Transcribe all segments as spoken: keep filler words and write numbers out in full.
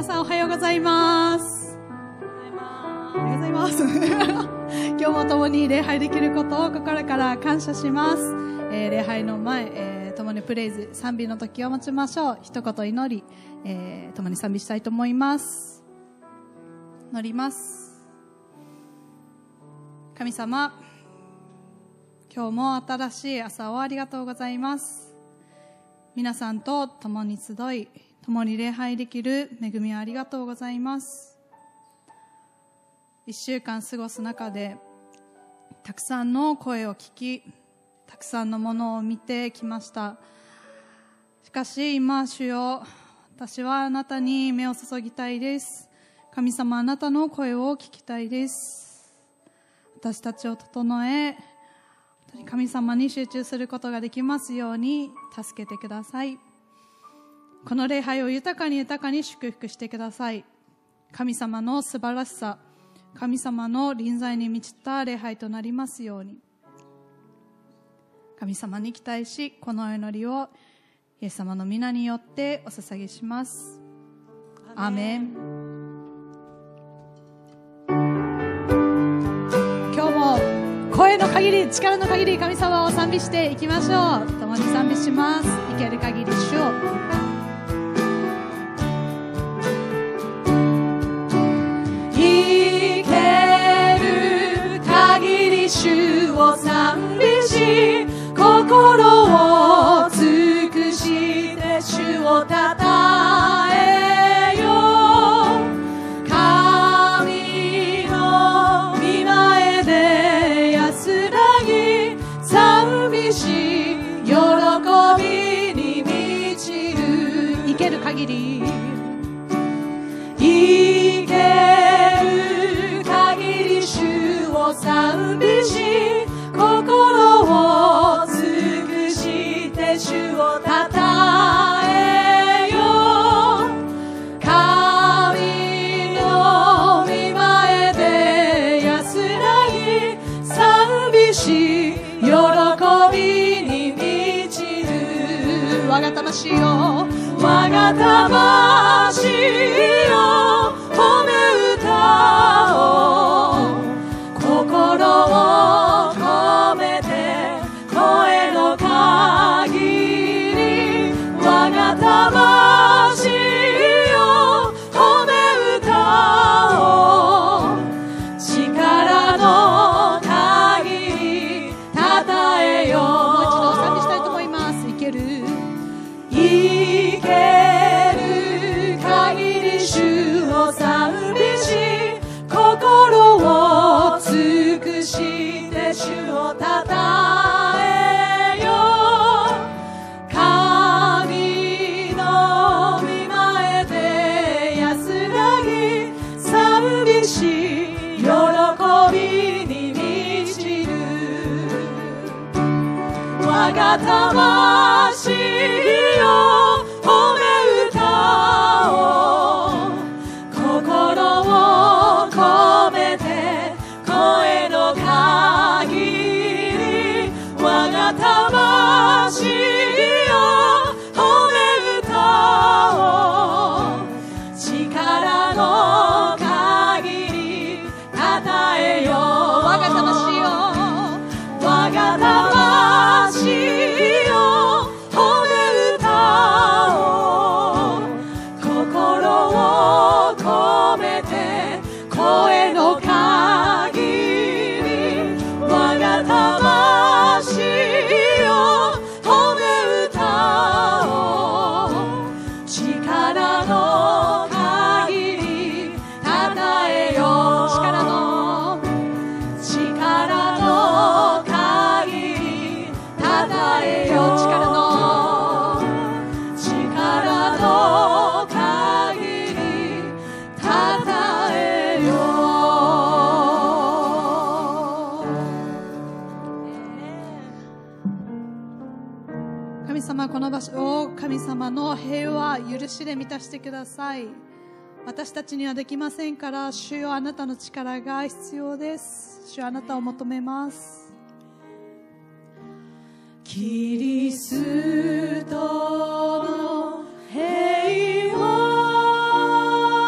さんおはようございます。おはようございます。今日も共に礼拝できることを心から感謝します。えー、礼拝の前、えー、共にプレイズ、賛美の時を持ちましょう。一言祈り、えー、共に賛美したいと思います。祈ります。神様、今日も新しい朝をありがとうございます。皆さんと共に集い、共に礼拝できる恵みをありがとうございます。一週間過ごす中で、たくさんの声を聞き、たくさんのものを見てきました。しかし今、主よ、私はあなたに目を注ぎたいです。神様、あなたの声を聞きたいです。私たちを整え、神様に集中することができますように助けてください。この礼拝を豊かに豊かに祝福してください。神様の素晴らしさ、神様の臨在に満ちた礼拝となりますように。神様に期待し、この祈りをイエス様の皆によってお捧げします。アーメン。今日も声の限り、力の限り神様を賛美していきましょう。共に賛美します。生ける限り主を。生ける限り主を賛美し、心を尽くして主をたたえよう。神の御前で安らぎ、賛美し喜びに満ちる。生ける限り、生ける限り主を賛美し、心を尽くして主をたたえよう。神の御前で安らぎ、賛美し喜びに満ちる。我が魂よ、我が魂よ、褒め歌おう。心を込めて声の限り、我が魂よ、褒め歌おう。力の限りたたえよう。もう一度賛美したいと思います。生ける生ける限り主を賛美し、心を尽くして主をたたえよう。神の御前で安らぎ、賛美し喜びに満ちる。我が魂よ、褒め歌おう。心を込めて声の限り、我が魂よ、褒め歌おう。力の限りたたえよう。我が魂よ、我が魂よ、褒め歌おう。心を込めて声の限り、我が魂よ、褒め歌おう。力の限りたたえよう。力の力の限りたたえよう。力の力の限りたたえよう。神様、この場所を神様の平和、許しで満たしてください。私たちにはできませんから、主よ、あなたの力が必要です。主よ、あなたを求めます。キリストの平和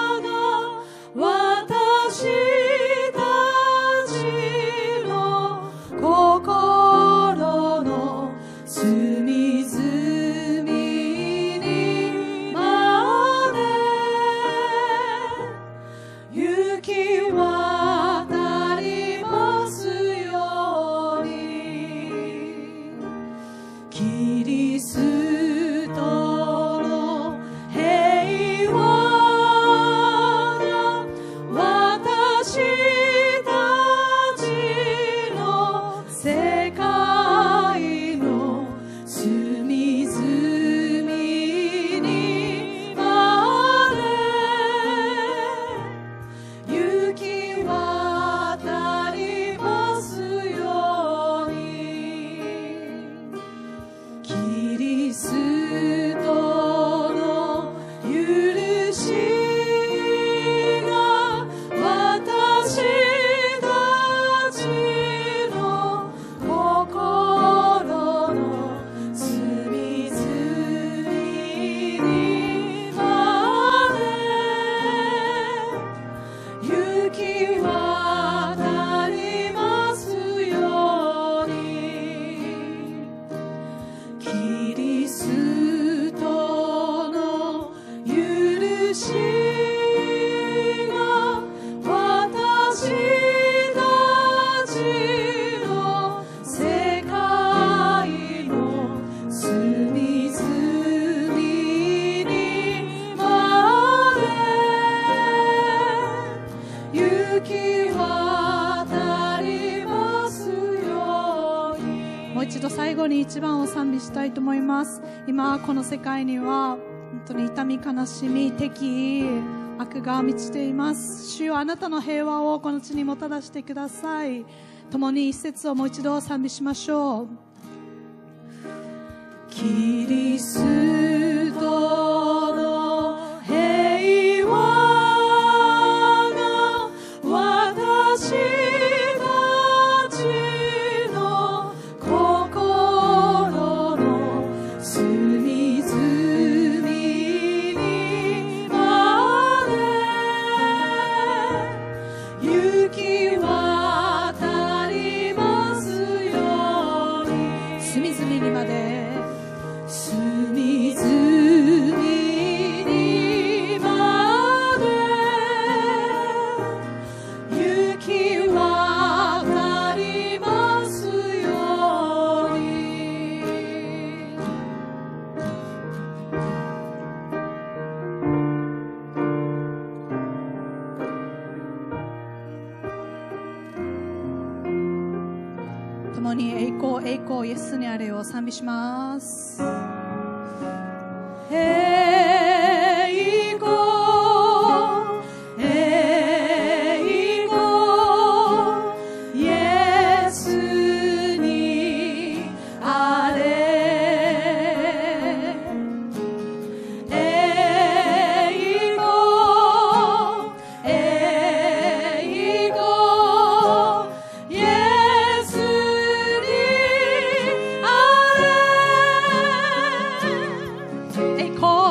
もう一度最後に一番を賛美したいと思います。今この世界には本当に痛み、悲しみ、敵意、悪が満ちています。主よ、あなたの平和をこの地にもたらしてください。共に一節をもう一度賛美しましょう。キリストの平和が私たちの心の隅々にまで行き渡りますように。隅々にまで隅々にまで行き渡りますように。共に栄光栄光イエスにあれを賛美します。栄光栄光イエスにあれ。栄光栄光イエスにあれ。栄光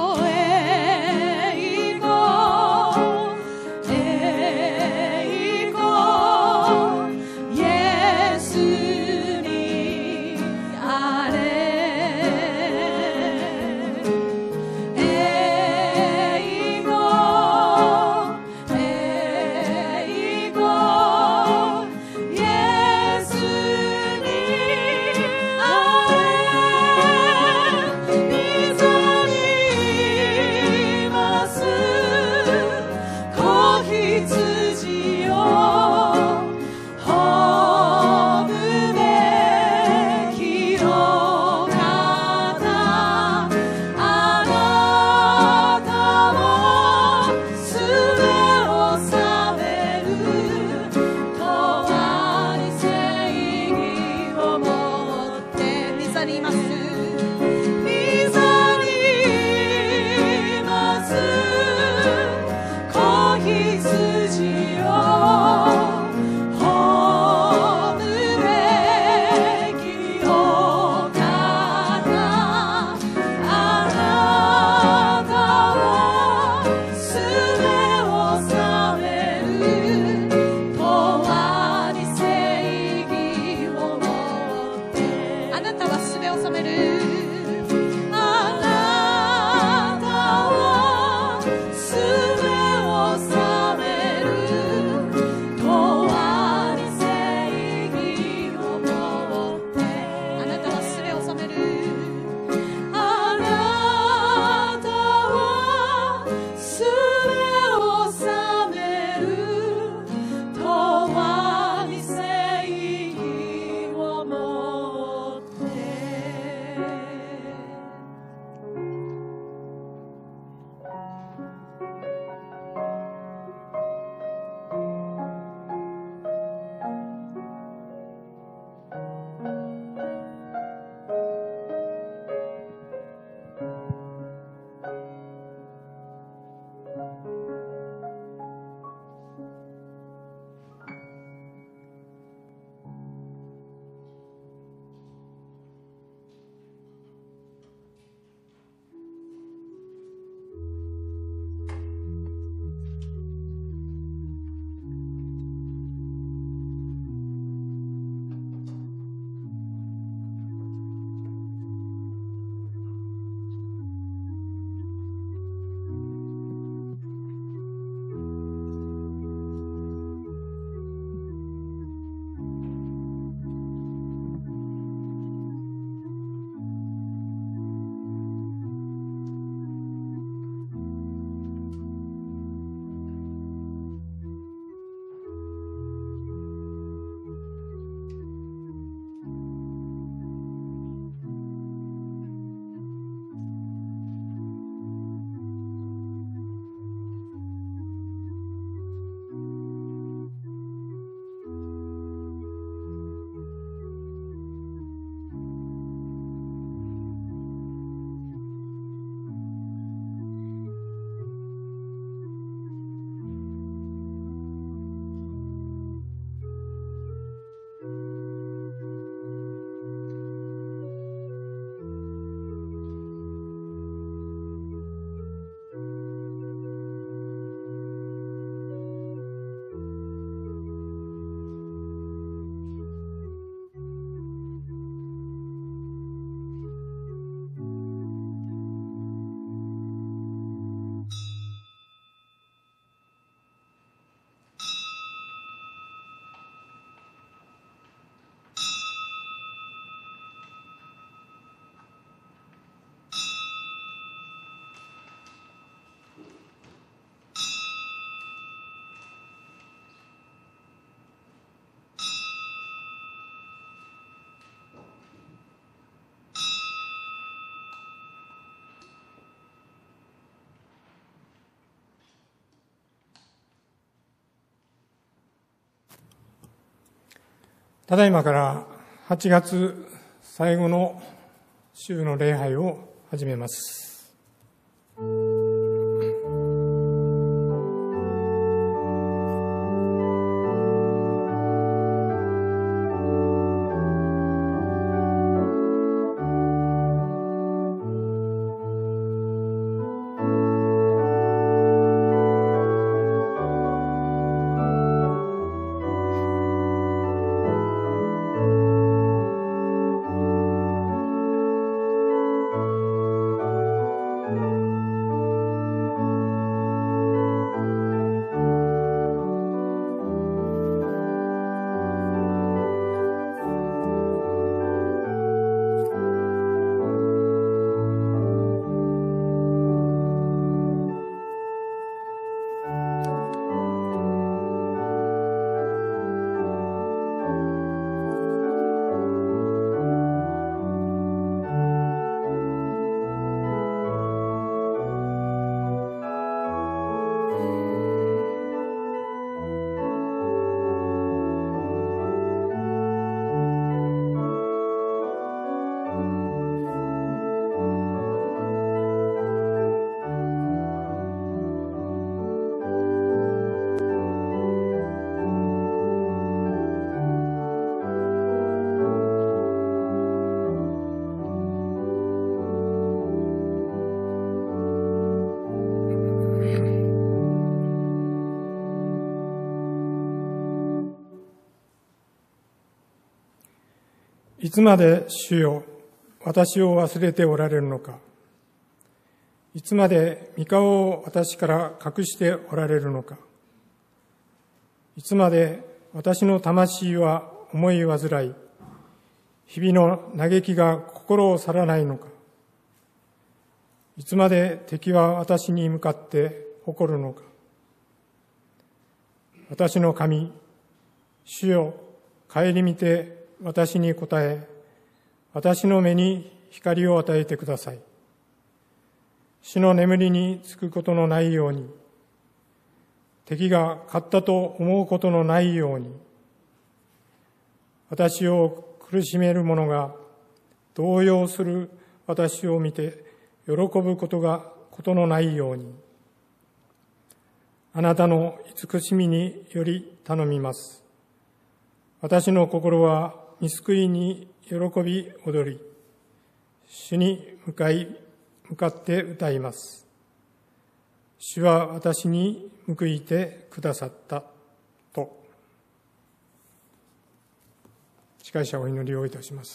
ただいまからはちがつ最後の週の礼拝を始めます。いつまで主よ、私を忘れておられるのか。いつまで御顔を私から隠しておられるのか。いつまで私の魂は思い煩い、日々の嘆きが心を去らないのか。いつまで敵は私に向かって誇るのか。私の神、主よ、顧みて私に答え、私の目に光を与えてください。死の眠りにつくことのないように、敵が勝ったと思うことのないように、私を苦しめる者が動揺する私を見て喜ぶことがことのないように、あなたの慈しみにより頼みます。私の心は御救いに喜び踊り、主に向かい、向かって歌います。主は私に報いてくださったと。司会者お祈りをいたします。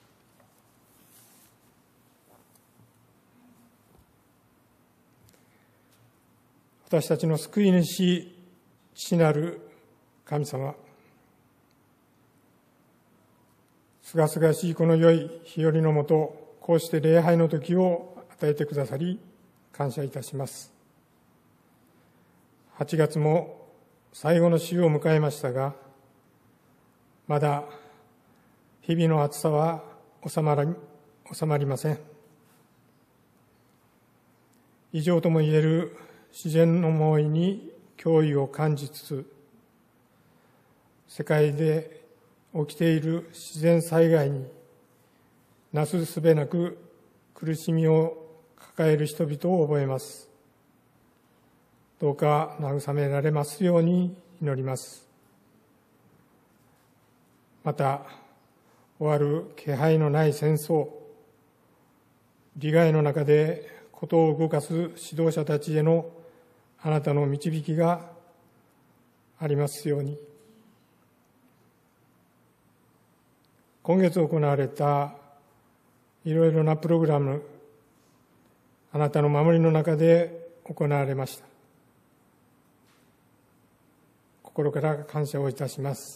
私たちの救い主、父なる神様、すがすがしいこの良い日和のもと、こうして礼拝の時を与えてくださり、感謝いたします。はちがつも最後の週を迎えましたが、まだ日々の暑さは収まり、収まりません。異常ともいえる自然の猛威に脅威を感じつつ、世界で起きている自然災害になすすべなく苦しみを抱える人々を覚えます。どうか慰められますように祈ります。また、終わる気配のない戦争、利害の中で事を動かす指導者たちへのあなたの導きがありますように。今月行われたいろいろなプログラム、あなたの守りの中で行われました。心から感謝をいたします。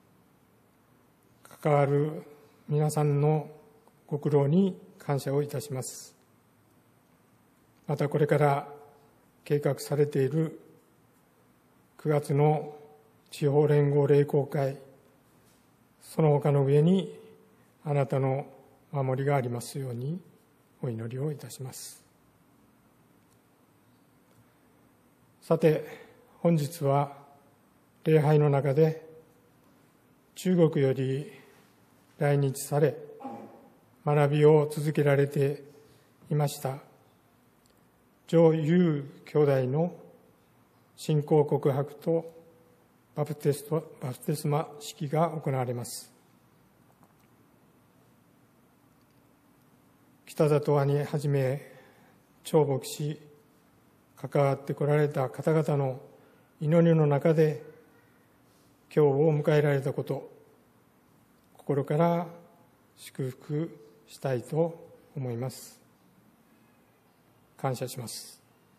関わる皆さんのご苦労に感謝をいたします。またこれから計画されているくがつの地方連合励交会、その他の上にあなたの守りがありますようにお祈りをいたします。さて、本日は礼拝の中で中国より来日され、学びを続けられていました上優兄弟の信仰告白とバプテスト、バプテスマ式が行われます。北里兄はじめ、張牧師、関わってこられた方々の祈りの中で、今日を迎えられたこと、心から祝福したいと思います。感謝します。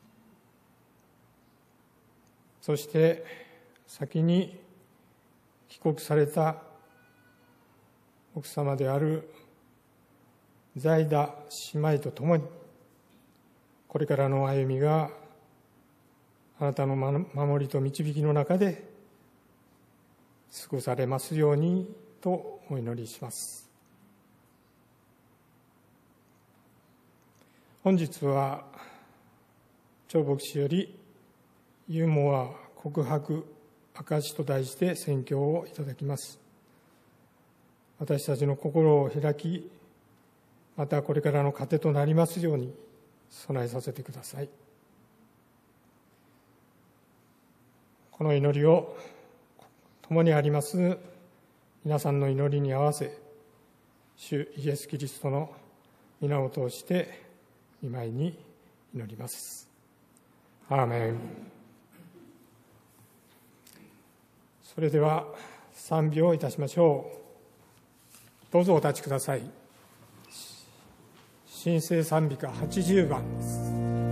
そして先に帰国された奥様である財田姉妹と共に、これからの歩みがあなたの守りと導きの中で過ごされますようにとお祈りします。本日は張牧師よりユーモア告白証と題して宣教をいただきます。私たちの心を開き、またこれからの糧となりますように備えさせてください。この祈りを共にあります皆さんの祈りに合わせ、主イエス・キリストの皆を通して御前に祈ります。アーメン。それでは賛美をいたしましょう。どうぞお立ちください。新聖賛美歌はちじゅうばんです。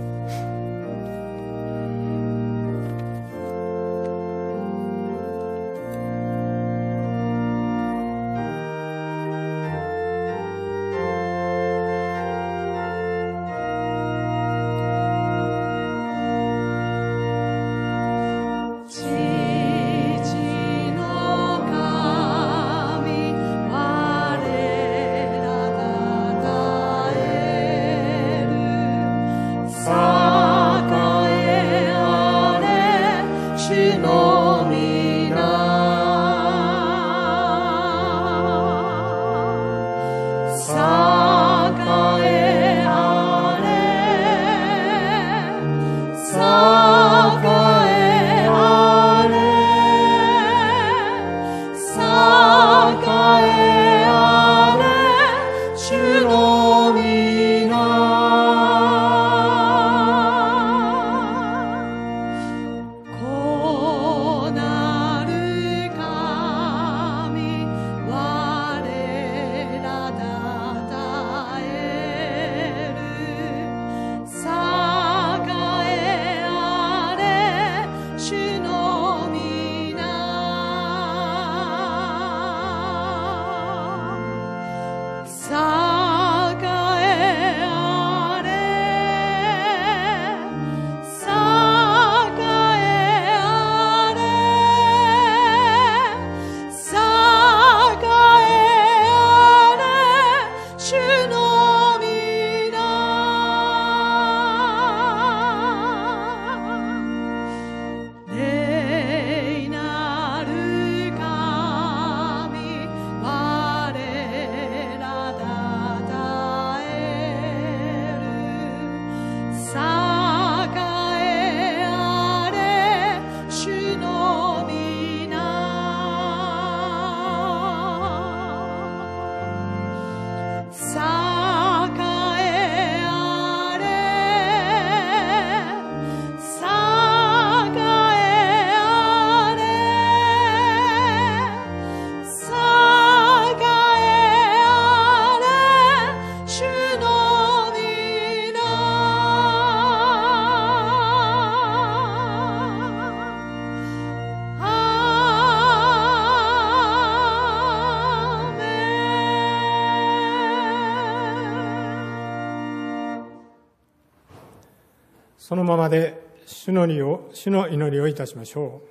そのままで主の祈りを、主の祈りをいたしましょう。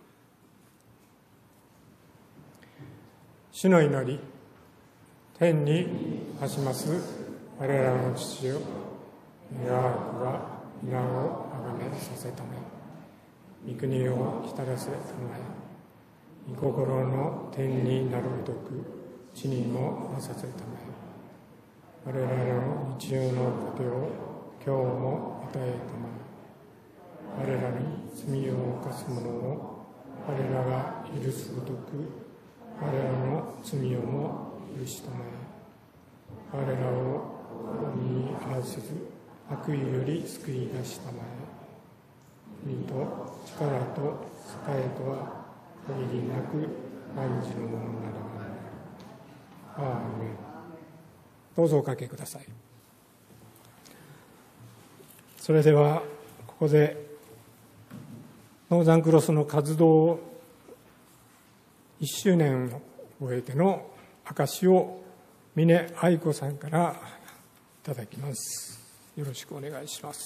主の祈り、天に増します我らの父よ、願わくは皆をあがめさせため、御国を来たらせたまえ、 御心の天になるごとく地にもなさせたまえ。我らの日常の糧を今日も与えたまえ。我らに罪を犯す者を我らが許すごとく我らの罪をも許したまえ。我らを罪に合わせず悪意より救い出したまえ。国と力と栄とは限りなく万事のものならばなら。アーメン。どうぞおかけください。それではここでノーザンクロスの活動いっしゅうねんを終えての証を峰愛子さんからいただきます。よろしくお願いします。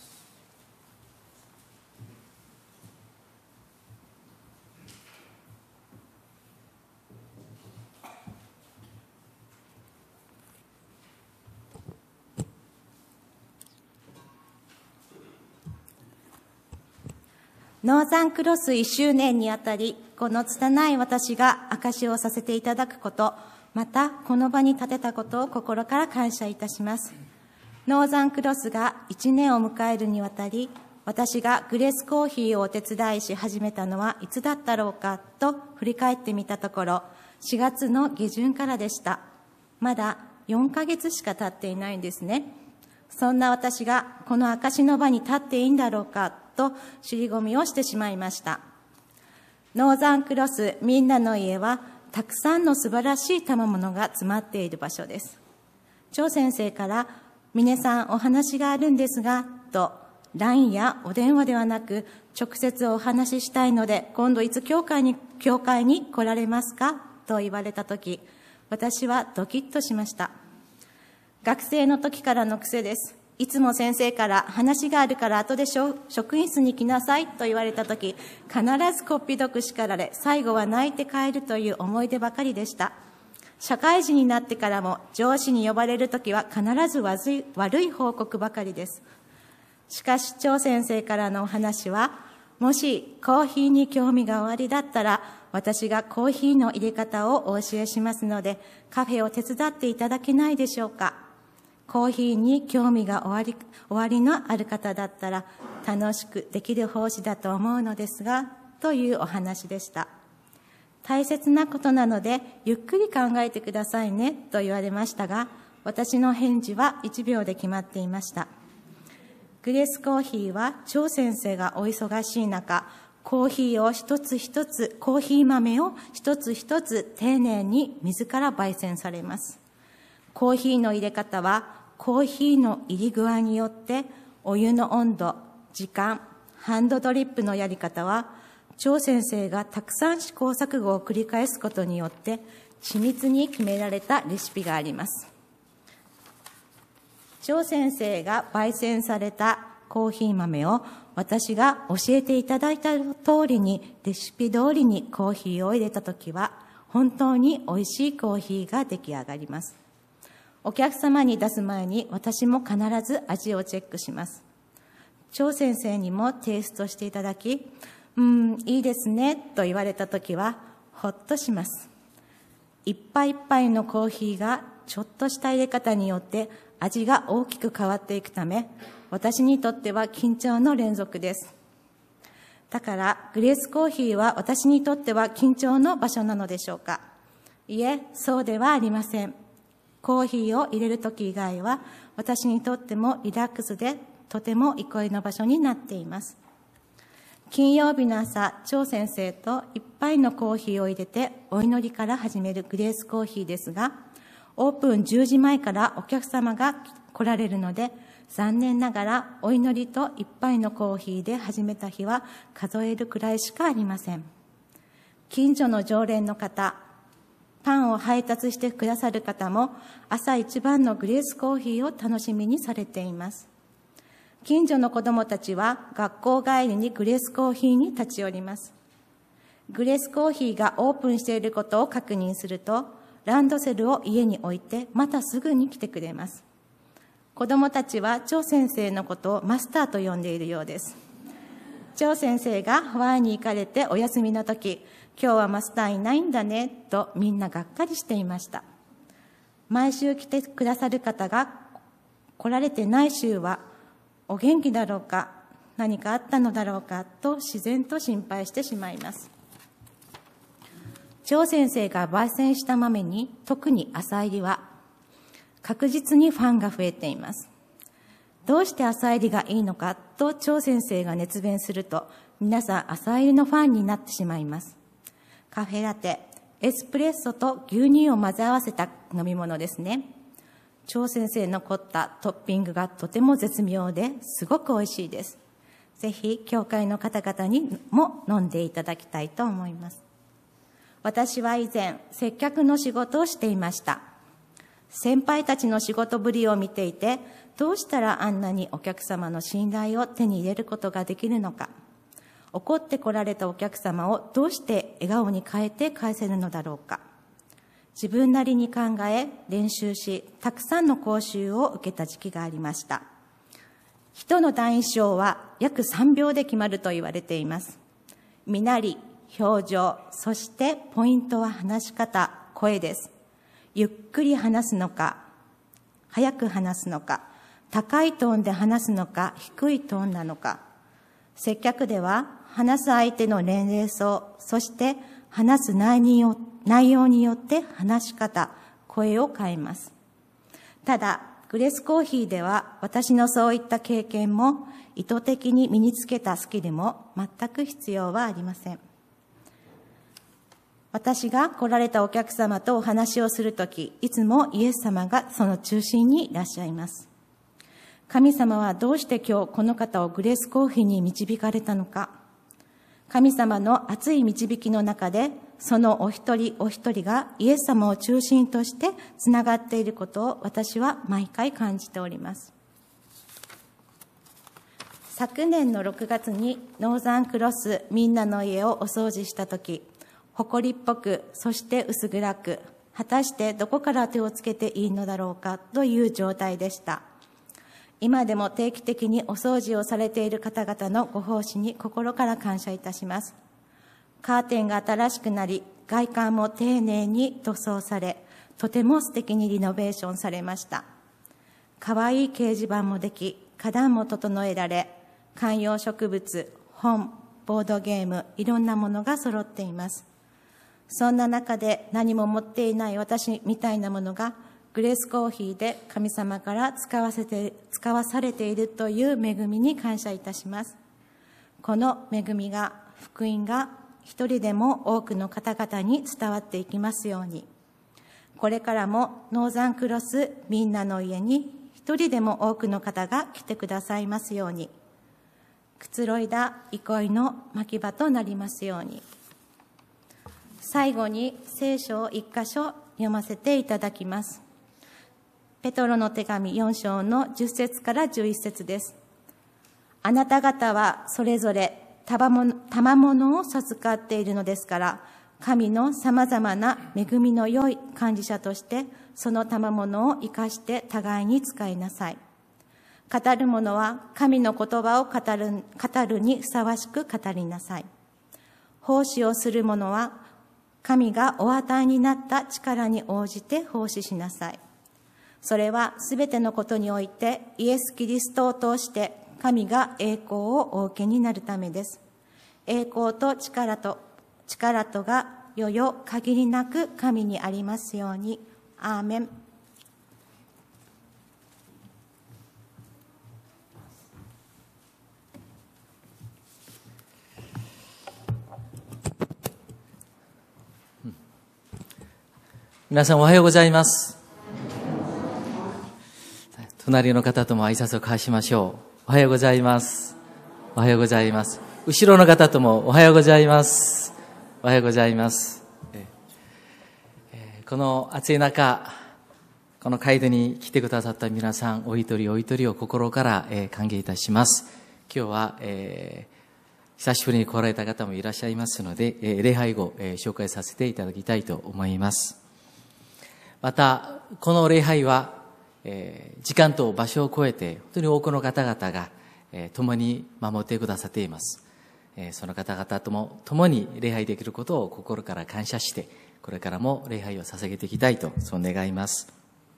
ノーザンクロスいっしゅうねんにあたり、この拙い私が証しをさせていただくこと、またこの場に立てたことを心から感謝いたします。ノーザンクロスがいちねんを迎えるにわたり、私がグレースコーヒーをお手伝いし始めたのはいつだったろうかと振り返ってみたところ、しがつの下旬からでした。まだよんかげつしか経っていないんですね。そんな私がこの証の場に立っていいんだろうかと尻込みをしてしまいました。ノーザンクロスみんなの家はたくさんの素晴らしい賜物が詰まっている場所です。張先生から峰さんお話があるんですがと ライン やお電話ではなく直接お話ししたいので今度いつ教会に教会に来られますかと言われたとき、私はドキッとしました。学生の時からの癖です。いつも先生から話があるから後で職員室に来なさいと言われたとき、必ずこっぴどく叱られ、最後は泣いて帰るという思い出ばかりでした。社会人になってからも上司に呼ばれるときは必ず悪い、悪い報告ばかりです。しかし張先生からのお話は、もしコーヒーに興味がおありだったら私がコーヒーの入れ方をお教えしますのでカフェを手伝っていただけないでしょうか。コーヒーに興味がおあり、おありのある方だったら楽しくできる奉仕だと思うのですが、というお話でした。大切なことなのでゆっくり考えてくださいねと言われましたが、私の返事はいちびょうで決まっていました。グレースコーヒーは張先生がお忙しい中、コーヒーを一つ一つ、コーヒー豆を一つ一つ丁寧に自ら焙煎されます。コーヒーの入れ方はコーヒーの入り具合によってお湯の温度、時間、ハンドドリップのやり方は張先生がたくさん試行錯誤を繰り返すことによって緻密に決められたレシピがあります。張先生が焙煎されたコーヒー豆を私が教えていただいた通りにレシピ通りにコーヒーを入れたときは本当に美味しいコーヒーが出来上がります。お客様に出す前に私も必ず味をチェックします。張先生にもテイストしていただき、うーん、いいですねと言われたときはほっとします。一杯一杯のコーヒーがちょっとした入れ方によって味が大きく変わっていくため、私にとっては緊張の連続です。だからグレースコーヒーは私にとっては緊張の場所なのでしょうか。いえ、そうではありません。コーヒーを入れるとき以外は私にとってもリラックスでとても憩いの場所になっています。金曜日の朝、張先生と一杯のコーヒーを入れてお祈りから始めるグレースコーヒーですが、オープンじゅうじまえからお客様が来られるので、残念ながらお祈りと一杯のコーヒーで始めた日は数えるくらいしかありません。近所の常連の方、パンを配達してくださる方も朝一番のグレースコーヒーを楽しみにされています。近所の子どもたちは学校帰りにグレースコーヒーに立ち寄ります。グレースコーヒーがオープンしていることを確認すると、ランドセルを家に置いてまたすぐに来てくれます。子どもたちは張先生のことをマスターと呼んでいるようです。張先生がハワイに行かれてお休みの時、 今日はマスターいないんだね、とみんながっかりしていました。毎週来てくださる方が来られてない週は、お元気だろうか、何かあったのだろうか、と自然と心配してしまいます。張先生が焙煎した豆に、特に朝入りは、確実にファンが増えています。どうして朝入りがいいのかと張先生が熱弁すると、皆さん朝入りのファンになってしまいます。カフェラテ、エスプレッソと牛乳を混ぜ合わせた飲み物ですね。張先生の凝ったトッピングがとても絶妙ですごく美味しいです。ぜひ教会の方々にも飲んでいただきたいと思います。私は以前接客の仕事をしていました。先輩たちの仕事ぶりを見ていて、どうしたらあんなにお客様の信頼を手に入れることができるのか、怒って来られたお客様をどうして笑顔に変えて返せるのだろうか。自分なりに考え練習し、たくさんの講習を受けた時期がありました。人の第一章は約さんびょうで決まると言われています。身なり、表情、そしてポイントは話し方、声です。ゆっくり話すのか、早く話すのか、高いトーンで話すのか、低いトーンなのか。接客では話す相手の年齢層、そして話す内容内容によって話し方、声を変えます。ただ、グレスコーヒーでは私のそういった経験も意図的に身につけたスキルも全く必要はありません。私が来られたお客様とお話をするとき、いつもイエス様がその中心にいらっしゃいます。神様はどうして今日この方をグレスコーヒーに導かれたのか。神様の熱い導きの中で、そのお一人お一人がイエス様を中心としてつながっていることを私は毎回感じております。昨年のろくがつにノーザンクロスみんなの家をお掃除したとき、埃っぽく、そして薄暗く、果たしてどこから手をつけていいのだろうかという状態でした。今でも定期的にお掃除をされている方々のご奉仕に心から感謝いたします。カーテンが新しくなり、外観も丁寧に塗装され、とても素敵にリノベーションされました。かわいい掲示板もでき、花壇も整えられ、観葉植物、本、ボードゲーム、いろんなものが揃っています。そんな中で何も持っていない私みたいなものがグレースコーヒーで神様から使わせて、使わされているという恵みに感謝いたします。この恵みが、福音が一人でも多くの方々に伝わっていきますように。これからもノーザンクロスみんなの家に一人でも多くの方が来てくださいますように。くつろいだ憩いの牧場となりますように。最後に聖書を一箇所読ませていただきます。ペトロの手紙よん章のじゅっ節からじゅういち節です。あなた方はそれぞれ賜物を授かっているのですから、神のさまざまな恵みの良い管理者として、その賜物を生かして互いに使いなさい。語る者は神の言葉を語る、語るにふさわしく語りなさい。奉仕をする者は、神がお与えになった力に応じて奉仕しなさい。それはすべてのことにおいてイエス・キリストを通して神が栄光をお受けになるためです。栄光と力と力とが世々限りなく神にありますように。アーメン。 皆さんおはようございます。隣の方とも挨拶を交わしましょう。おはようございます。おはようございます。後ろの方ともおはようございます。おはようございます。この暑い中、この会場に来てくださった皆さん、お一人お一人を心から歓迎いたします。今日は、えー、久しぶりに来られた方もいらっしゃいますので、礼拝後、紹介させていただきたいと思います。また、この礼拝は、えー、時間と場所を超えて、本当に多くの方々が、えー、共に守ってくださっています。 その方々とも共に礼拝できることを心から感謝して、これからも礼拝を捧げていきたいと、そう願います。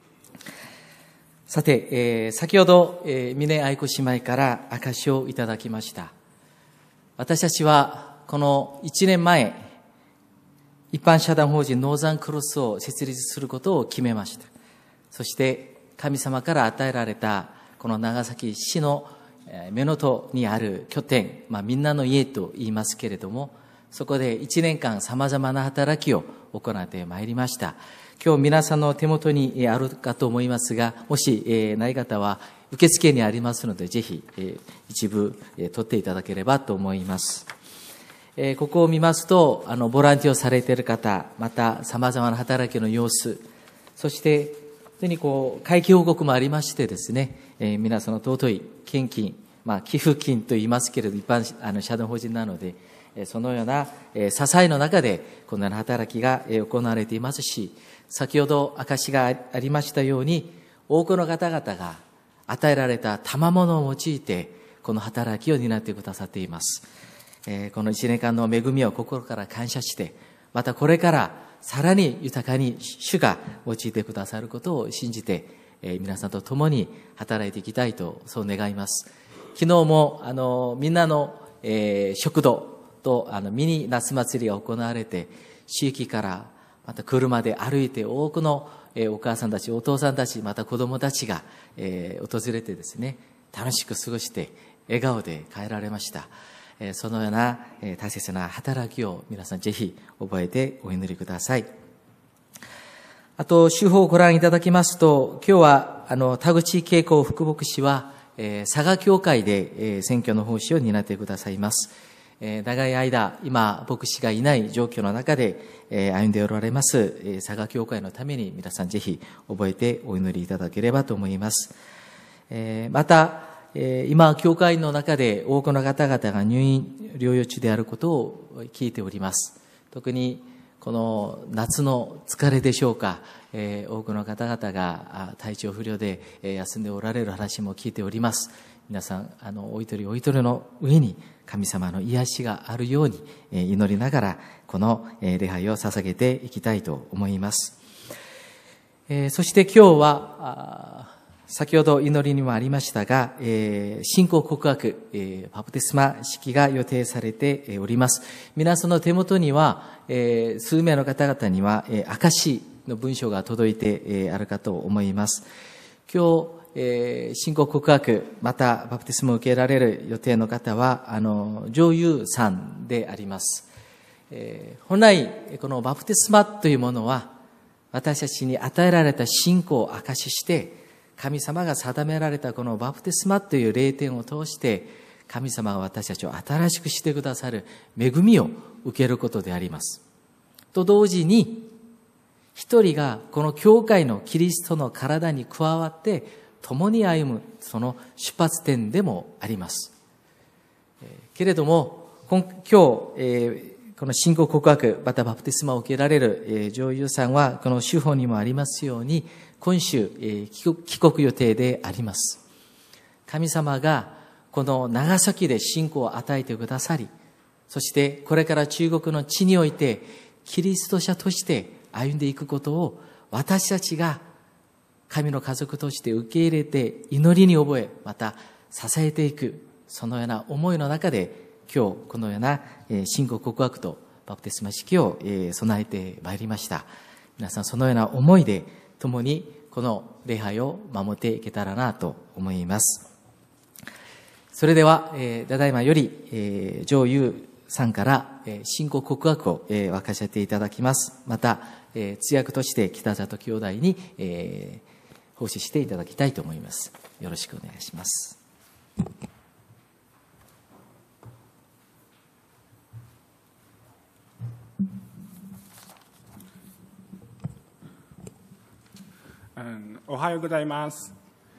さて、えー、先ほど、えー、峰愛子姉妹から証しをいただきました。私たちはこのいちねんまえ、一般社団法人ノーザンクロスを設立することを決めました。そして神様から与えられたこの長崎市の目のとにある拠点、まあ、みんなの家と言いますけれども、そこでいちねんかんさまざまな働きを行ってまいりました。今日皆さんの手元にあるかと思いますが、もしない方は受付にありますので、ぜひ一部取っていただければと思います。ここを見ますと、あのボランティアをされている方、またさまざまな働きの様子、そして本当にこう会計報告もありましてですね、えー、皆さんの尊い献金、まあ、寄付金と言いますけれど、一般あの社団法人なので、えー、そのような、えー、支えの中でこのような働きが、えー、行われていますし、先ほど証がありましたように、多くの方々が与えられた賜物を用いてこの働きを担ってくださっています。えー、このいちねんかんの恵みを心から感謝して、またこれからさらに豊かに主が用いてくださることを信じて、えー、皆さんと共に働いていきたいと、そう願います。昨日もあのみんなの、えー、食堂とあのミニ夏祭りが行われて、地域からまた車で歩いて多くの、えー、お母さんたち、お父さんたち、また子供たちが、えー、訪れてですね、楽しく過ごして笑顔で帰られました。そのような大切な働きを皆さんぜひ覚えてお祈りください。あと、手法をご覧いただきますと、今日は、あの、田口恵子副牧師は、えー、佐賀教会で、えー、選挙の奉仕を担ってくださいます。えー、長い間、今、牧師がいない状況の中で、えー、歩んでおられます、えー、佐賀教会のために皆さんぜひ覚えてお祈りいただければと思います。えー、また、今、教会の中で多くの方々が入院療養中であることを聞いております。特にこの夏の疲れでしょうか、えー、多くの方々が体調不良で休んでおられる話も聞いております。皆さん、あのお一人お一人の上に神様の癒しがあるように祈りながら、この礼拝を捧げていきたいと思います。えー、そして今日は先ほど祈りにもありましたが、えー、信仰告白、えー、バプテスマ式が予定されております。皆さんの手元には、えー、数名の方々には、えー、証の文章が届いて、えー、あるかと思います。今日、えー、信仰告白、またバプテスマを受けられる予定の方は、あの、女優さんであります。えー、本来、このバプテスマというものは、私たちに与えられた信仰を証しして、神様が定められたこのバプテスマという霊典を通して、神様が私たちを新しくしてくださる恵みを受けることであります。と同時に、一人がこの教会のキリストの体に加わって、共に歩むその出発点でもあります。えー、けれども、今日、えー、この信仰告白、またバプテスマを受けられる、えー、女優さんは、この手法にもありますように、今週、えー、帰国予定であります。神様がこの長崎で信仰を与えてくださり、そしてこれから中国の地においてキリスト者として歩んでいくことを私たちが神の家族として受け入れて祈りに覚え、また支えていく、そのような思いの中で今日このような信仰告白とバプテスマ式を備えてまいりました。皆さんそのような思いで共にこの礼拝を守っていけたらなと思います。それでは、えー、ただいまより、えー、上優さんから、えー、信仰告白を、えー、分かせていただきます。また、えー、通訳として北里兄弟に、えー、奉仕していただきたいと思います。よろしくお願いします。 嗯，おはようございます。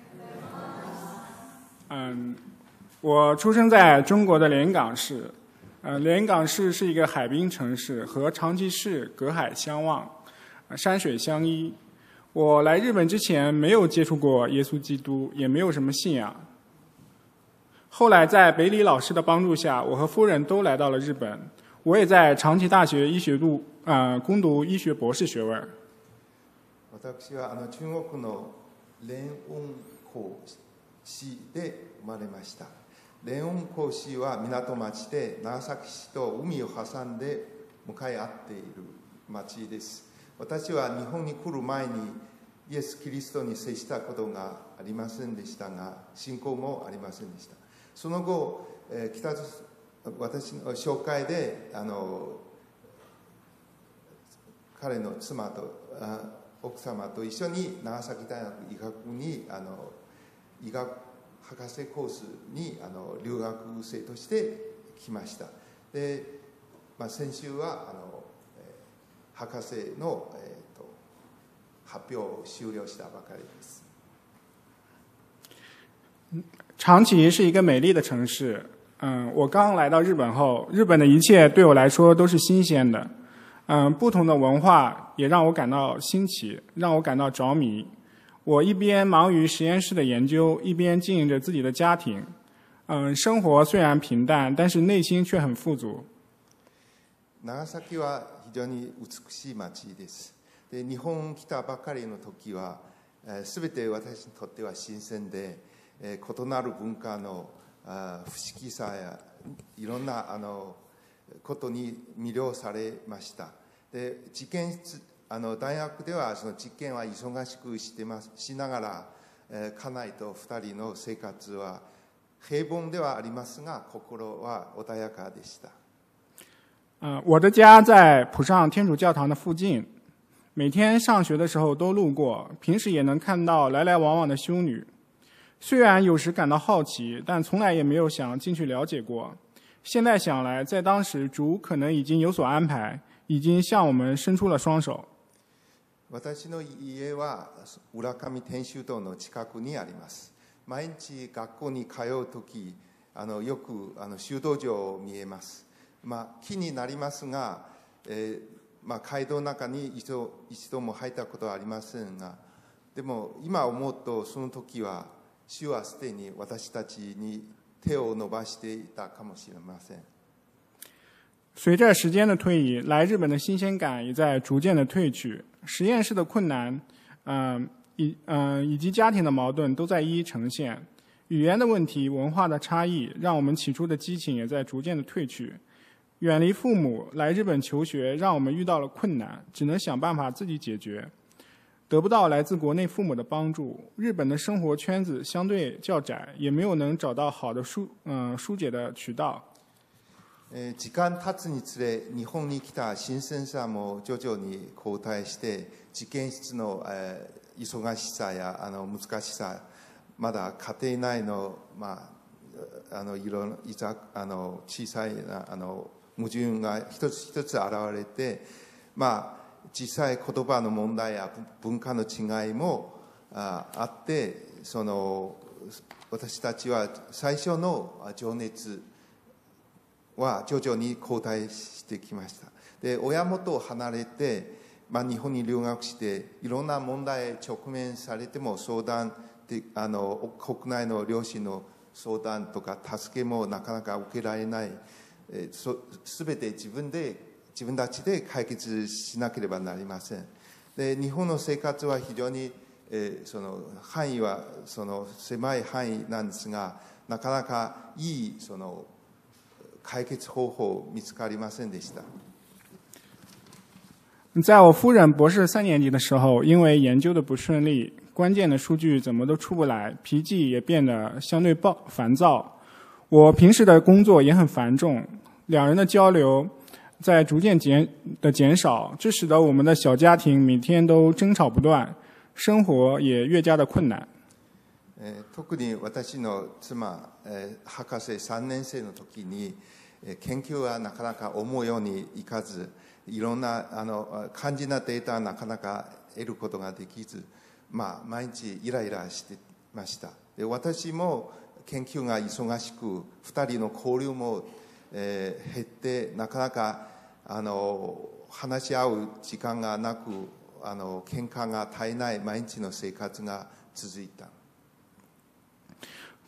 嗯，我出生在中国的连港市，呃，连港市是一个海滨城市，和长崎市隔海相望，呃、山水相依。我来日本之前没有接触过耶稣基督，也没有什么信仰。 后来在北里老师的帮助下，我和夫人都来到了日本。我也在长崎大学医学部啊、呃、攻读医学博士学位。 私はあの中国の蓮恩公市で生まれました。蓮恩公市は港町で長崎市と海を挟んで向かい合っている町です。私は日本に来る前にイエス・キリストに接したことがありませんでしたが、信仰もありませんでした。その後、えー、北私の紹介であの彼の妻とあ奥様と一緒に長崎大学医学部にあの医学博士コースにあの留学生として来ました。で、まあ、先週はあの、えー、博士の、えー、と発表を終了したばかりです。 长崎是一个美丽的城市。嗯，我刚来到日本后，日本的一切对我来说都是新鲜的。嗯，不同的文化也让我感到新奇，让我感到着迷。我一边忙于实验室的研究，一边经营着自己的家庭。嗯，生活虽然平淡，但是内心却很富足。 長崎は非常に美しい町です。で、日本来たばかりの時は、えー、全て私にとっては新鮮で、えー、異なる文化のあ不思議さやいろんなあのことに魅了されました。で、実験室あの大学ではその実験は忙しくしてますしながら、えー、家内とふたりの生活は平凡ではありますが、心は穏やかでした。 呃，我的家在浦上天主教堂的附近，每天上学的时候都路过，平时也能看到来来往往的修女。虽然有时感到好奇，但从来也没有想进去了解过。现在想来，在当时主可能已经有所安排，已经向我们伸出了双手。 私の家は浦上天主堂の近くにあります。毎日学校に通うとき、あのよくあの修道場を見えます。まあ、気になりますが、えーまあ、街道の中に一度、一度も入ったことはありませんが、でも今思うとその時は主はすでに私たちに手を伸ばしていたかもしれません。 随着时间的推移，来日本的新鲜感也在逐渐的褪去，实验室的困难，嗯、呃，以嗯、呃、以及家庭的矛盾都在一一呈现。语言的问题、文化的差异，让我们起初的激情也在逐渐的褪去。远离父母来日本求学，让我们遇到了困难，只能想办法自己解决。得不到来自国内父母的帮助，日本的生活圈子相对较窄，也没有能找到好的疏嗯疏解的渠道。 えー、時間経つにつれ、日本に来た新鮮さも徐々に後退して、実験室の、えー、忙しさやあの難しさ、まだ家庭内の、まあ、あのいろいざあの小さいなあの矛盾が一つ一つ現れて、まあ実際言葉の問題や文化の違いも あ, あって、その私たちは最初の情熱は徐々に後退してきました。で、親元を離れて、まあ、日本に留学していろんな問題直面されても相談で、あの国内の両親の相談とか助けもなかなか受けられない。えー、そ全て自分で自分たちで解決しなければなりません。で、日本の生活は非常に、えー、その範囲はその狭い範囲なんですが、なかなかいいその解決方法見つかりませんでした。 在我夫人博士三年级的时候，因为研究的不顺利，关键的数据怎么都出不来，脾气也变得相对暴烦躁。我平时的工作也很繁重，两人的交流在逐渐减的减少，这使得我们的小家庭每天都争吵不断，生活也越加的困難。 えー、特に私の妻、えー、博士さんねん生の時に、えー、研究はなかなか思うようにいかず、いろんなあの肝心なデータはなかなか得ることができず、まあ、毎日イライラしてました。で、私も研究が忙しく、ふたりの交流も、えー、減って、なかなかあの話し合う時間がなく、あの喧嘩が絶えない毎日の生活が続いた。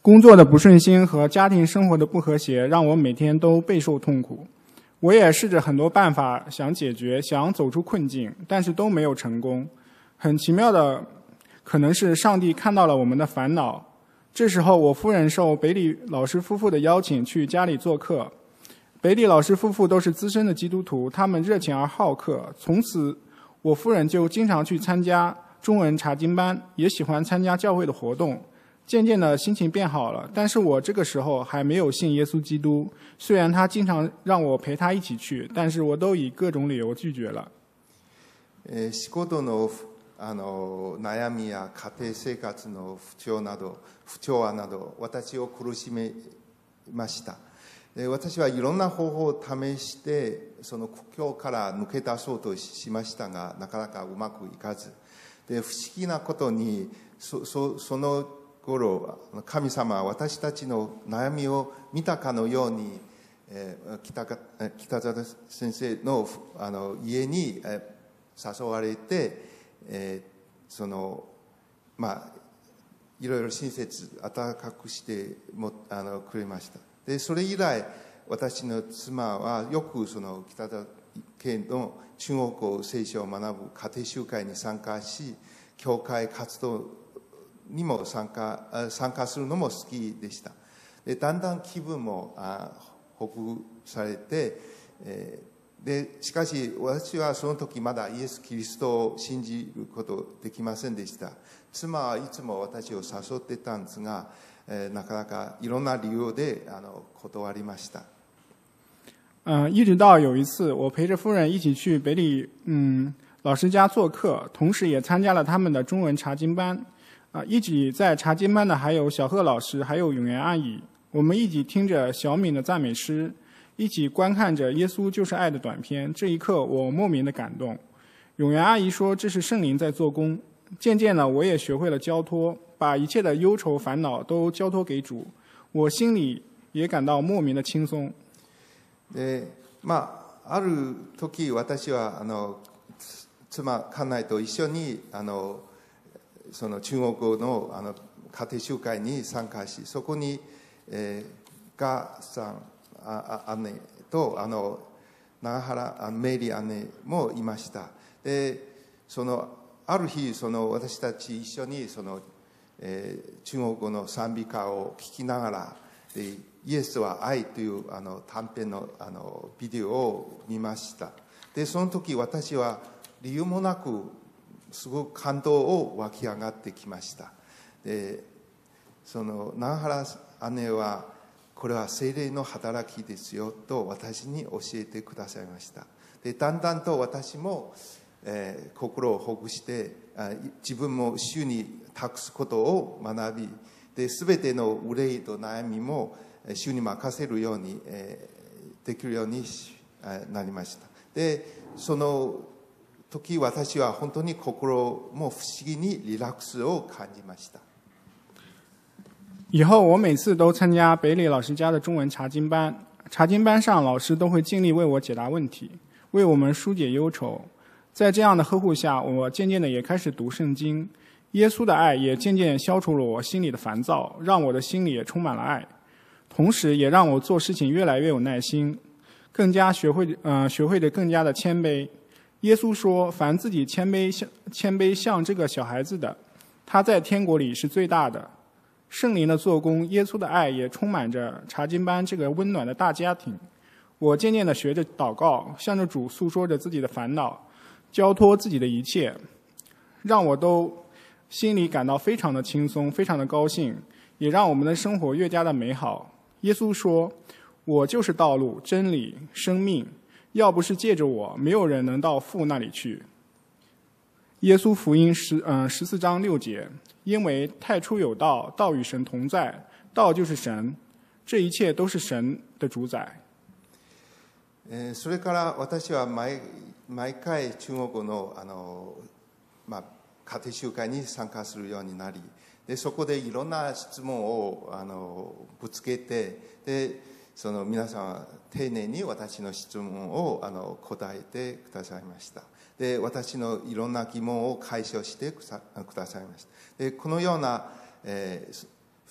工作的不顺心和家庭生活的不和谐，让我每天都备受痛苦。我也试着很多办法想解决，想走出困境，但是都没有成功。很奇妙的，可能是上帝看到了我们的烦恼。这时候，我夫人受北里老师夫妇的邀请去家里做客。北里老师夫妇都是资深的基督徒，他们热情而好客。从此，我夫人就经常去参加中文查经班，也喜欢参加教会的活动。渐渐的心情变好了，但是我这个时候还没有信耶稣基督。虽然他经常让我陪他一起去，但是我都以各种理由拒绝了。 えー、仕事のあの悩みや家庭生活の不調など不調和など私を苦しめました。で私はいろんな方法を試してその苦境から抜け出そうとしましたが、なかなかうまくいかず、で不思議なことに そ, そ, その頃神様は私たちの悩みを見たかのように、えー、北, 北澤先生 の, あの家に、えー、誘われて、えー、そのまあいろいろ親切温かくしてもあのくれました。でそれ以来私の妻はよくその北田家の中国語聖書を学ぶ家庭集会に参加し、教会活動にも参加参加するのも好きでした。でだんだん気分もあほぐされて、えー、でしかし私はその時まだイエス・キリストを信じることできませんでした。妻はいつも私を誘ってたんですが、えー、なかなかいろんな理由であの断りました。 嗯、呃，一直到有一次，我陪着夫人一起去北里嗯老师家做客，同时也参加了他们的中文查经班。啊、呃，一起在查经班的还有小贺老师，还有永元阿姨。我们一起听着小敏的赞美诗，一起观看着《耶稣就是爱》的短片。这一刻，我莫名的感动。永元阿姨说，这是圣灵在做工。渐渐的，我也学会了交托，把一切的忧愁烦恼都交托给主。我心里也感到莫名的轻松。 で、まあある時私はあの妻家内と一緒にあのその中国語のあの家庭集会に参加し、そこに、えー、ガさんあ姉とあの長原メリー姉もいました。で、そのある日その私たち一緒にその、えー、中国語の賛美歌を聴きながら、でイエスは愛というあの短編のあのビデオを見ました。でその時私は理由もなくすごく感動を湧き上がってきました。でその長原姉はこれは聖霊の働きですよと私に教えてくださいました。でだんだんと私も、えー、心をほぐして自分も主に託すことを学び、で全ての憂いと悩みも主に任せるように、えー、できるようになりました。でその時私は本当に心も不思議にリラックスを感じました。 以后我每次都参加北里老师家的中文查经班，查经班上老师都会尽力为我解答问题，为我们疏解忧愁。在这样的呵护下，我渐渐的也开始读圣经，耶稣的爱也渐渐消除了我心里的烦躁，让我的心里也充满了爱，同时也让我做事情越来越有耐心，更加学会呃学会的更加的谦卑。耶稣说，凡自己谦卑像谦卑像这个小孩子的，他在天国里是最大的。圣灵的做工，耶稣的爱也充满着查经班这个温暖的大家庭。我渐渐的学着祷告，向着主诉说着自己的烦恼，交托自己的一切，让我都心里感到非常的轻松，非常的高兴，也让我们的生活越加的美好。耶稣说，我就是道路、真理、生命，要不是借着我，没有人能到父那里去。耶稣福音十嗯十四章六节，因为太初有道，道与神同在，道就是神，这一切都是神的主宰。 えー、それから私は 毎, 毎回中国語の、あの、まあ、家庭集会に参加するようになり、でそこでいろんな質問をあのぶつけて、でその皆さんは丁寧に私の質問をあの答えてくださいました。で私のいろんな疑問を解消してくださいました。でこのような、えー、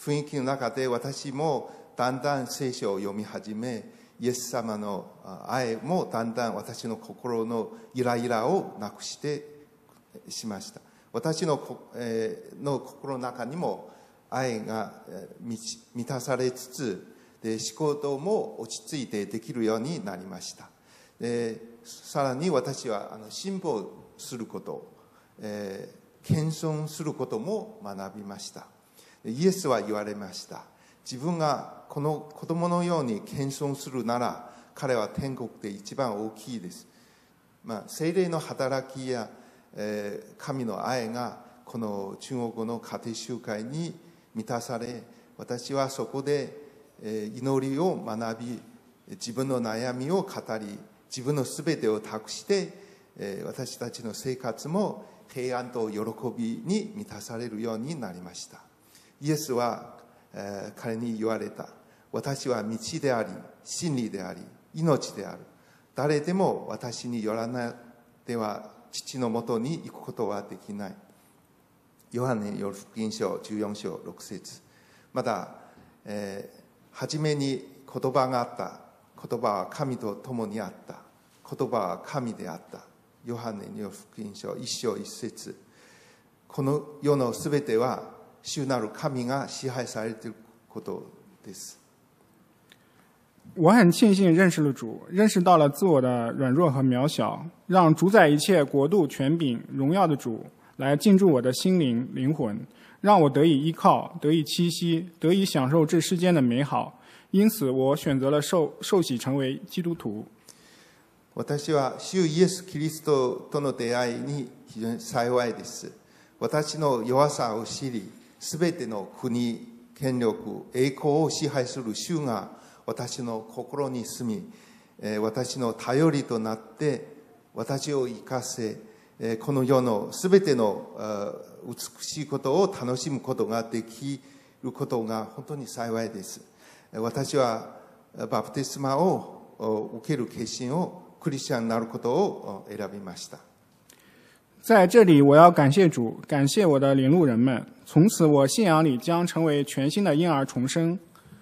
雰囲気の中で私もだんだん聖書を読み始め、イエス様の愛もだんだん私の心のイライラをなくしてしました。私の、えー、の心の中にも愛が満たされつつ、で思考も落ち着いてできるようになりました。でさらに私はあの辛抱すること、えー、謙遜することも学びました。イエスは言われました。自分がこの子供のように謙遜するなら、彼は天国で一番大きいです。まあ、聖霊の働きや、えー、神の愛がこの中国語の家庭集会に満たされ、私はそこで、えー、祈りを学び、自分の悩みを語り、自分のすべてを託して、えー、私たちの生活も平安と喜びに満たされるようになりました。イエスは、えー、彼に言われた。私は道であり、真理であり、命である。誰でも私によらないでは父のもとに行くことはできない。ヨハネによる福音書じゅうよん章ろく節。また、えー、初めに言葉があった。言葉は神と共にあった。言葉は神であった。ヨハネによる福音書いち章いち節。この世のすべては主なる神が支配されていることです。 我很庆幸认识了主，认识到了自我的软弱和渺小，让主宰一切国度、权柄、荣耀的主来进驻我的心灵、灵魂，让我得以依靠，得以栖息，得以享受这世间的美好。因此，我选择了受受洗成为基督徒。 私は主イエス・キリストとの出会いに非常に幸いです。私の弱さを知り、すべての国、権力、栄光を支配する主が私の心に住み、私の頼りとなって私を生かせ、この世のすべての美しいことを楽しむことができることが本当に幸いです。私はバプテスマを受ける決心をクリスチャンになることを選びました。 在这里，我要感谢主，感谢我的领路人们。从此，我信仰里将成为全新的婴儿重生。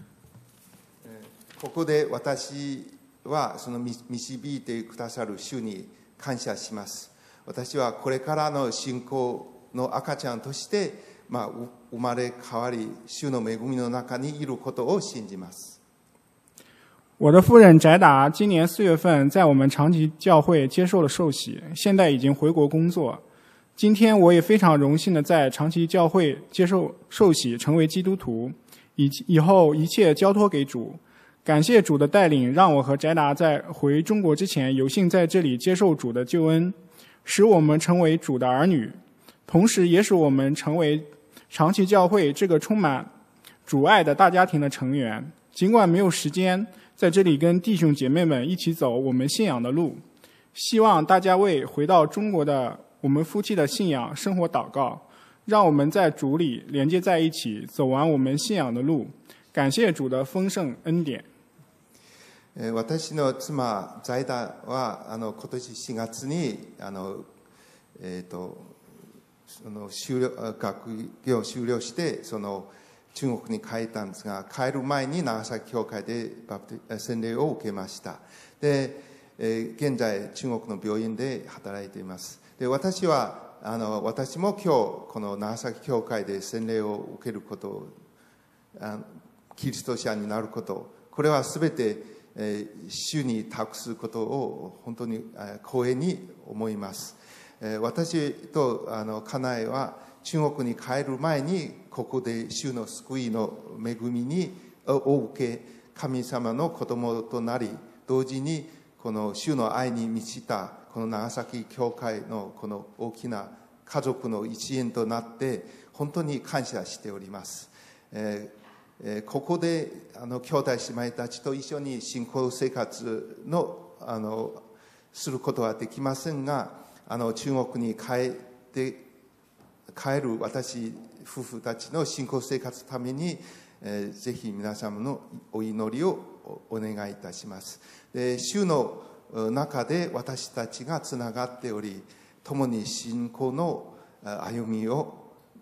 ここで私はその導いてくださる主に感謝します。私はこれからの信仰の赤ちゃんとして、まあ、生まれ変わり、主の恵みの中にいることを信じます。 我的夫人翟达今年四月份在我们长崎教会接受了受洗，现在已经回国工作。今天我也非常荣幸的在长崎教会接受受洗，成为基督徒，以以后一切交托给主。感谢主的带领，让我和翟达在回中国之前有幸在这里接受主的救恩，使我们成为主的儿女，同时也使我们成为长崎教会这个充满主爱的大家庭的成员。尽管没有时间在这里跟弟兄姐妹们一起走我们信仰的路，希望大家为回到中国的我们夫妻的信仰生活祷告，让我们在主里连接在一起，走完我们信仰的路。感謝主的豐盛恩典。 私の妻ザイダはあの今年しがつにあの、えー、とその修了学業を修了してその中国に帰ったんですが、帰る前に長崎教会でバプテ洗礼を受けました。で、えー、現在中国の病院で働いています。で、私はあの私も今日この長崎教会で洗礼を受けることをあのキリスト者になること、これはすべて、えー、主に託すことを本当に、えー、光栄に思います。えー、私とあの家内は中国に帰る前にここで主の救いの恵みにを受け、神様の子供となり、同時にこの主の愛に満ちたこの長崎教会のこの大きな家族の一員となって本当に感謝しております。えーここであの兄弟姉妹たちと一緒に信仰生活のあのすることはできませんが、あの中国に帰って帰る私夫婦たちの信仰生活のために、えー、ぜひ皆様のお祈りをお願いいたします。で、主の中で私たちがつながっており、共に信仰の歩みを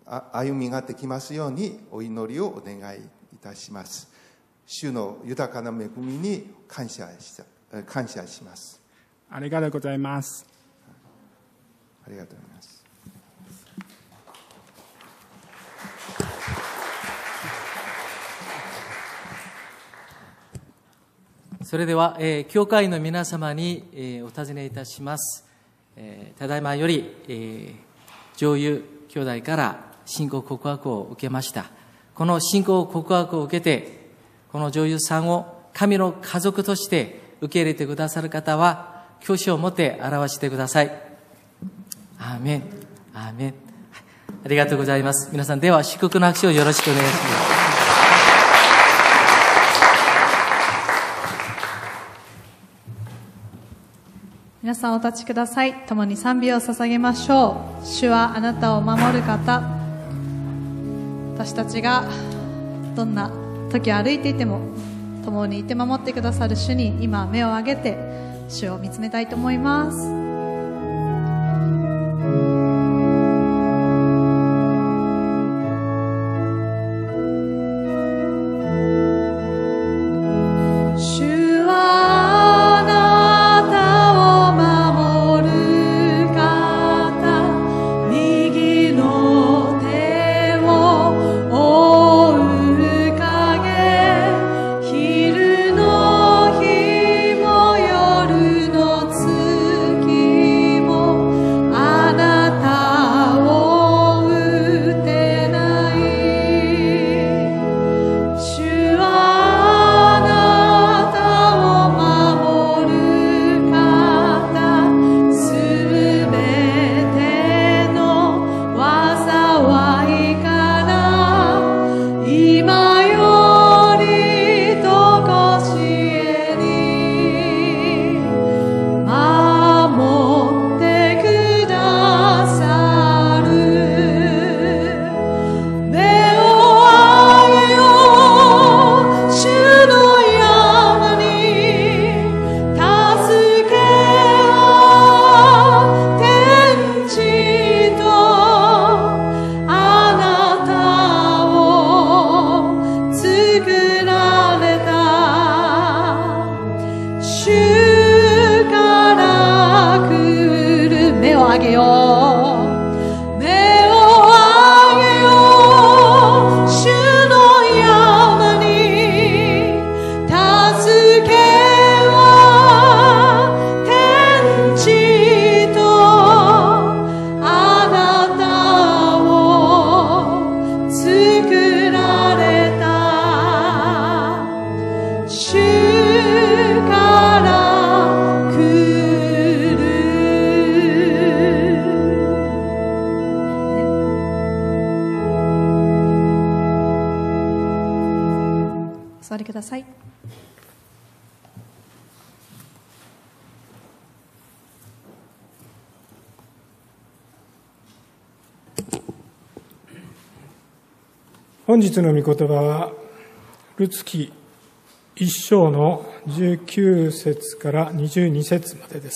歩みができますようにお祈りをお願いいたします。主の豊かな恵みに感謝し感謝します。 ありがとうございます。 ありがとうございます。 それでは、えー、教会の皆様に、えー、お尋ねいたします。えー、ただいまより、えー、上優兄弟から信仰告白を受けました。この信仰告白を受けて、この上優さんを神の家族として受け入れてくださる方は、挙手を持って表してください。アーメン。アーメン。ありがとうございます。皆さん、では祝福の拍手をよろしくお願いします。 皆さんお立ちください。共に賛美を捧げましょう。主はあなたを守る方。私たちがどんな時を歩いていても共にいて守ってくださる主に今目を上げて主を見つめたいと思います。座りください。 本日の御言葉はルツ記一章のじゅうきゅう節からにじゅうに節までです。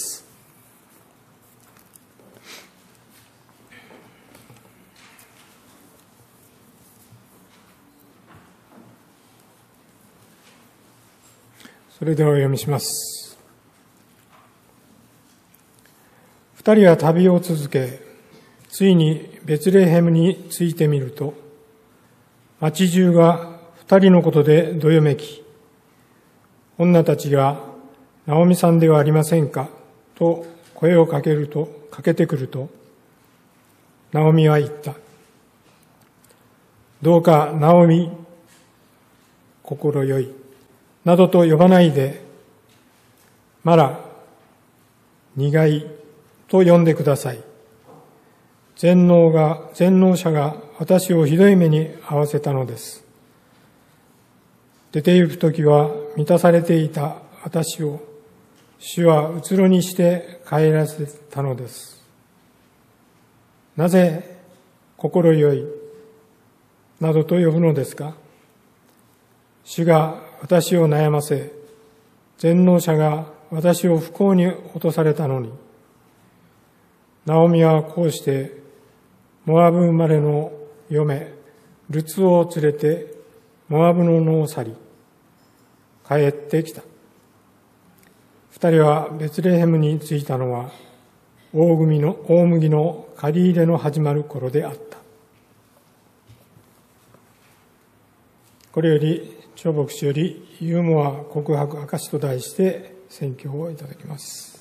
それではお読みします。二人は旅を続け、ついにベツレヘムに着いてみると、町中が二人のことでどよめき、女たちがナオミさんではありませんかと声をかけると、かけてくると、ナオミは言った。どうかナオミ、心よい。などと呼ばないで、マラ、苦いと呼んでください。全能が、全能者が私をひどい目に遭わせたのです。出て行くときは満たされていた私を、主はうつろにして帰らせたのです。なぜ、心よい、などと呼ぶのですか？主が私を悩ませ、全能者が私を不幸に落とされたのに、ナオミはこうして、モアブ生まれの嫁ルツを連れてモアブの野を去り帰ってきた。二人はベツレヘムに着いたのは大麦の大麦の刈り入れの始まる頃であった。これより長牧師よりユーモア告白証と題して宣教をいただきます。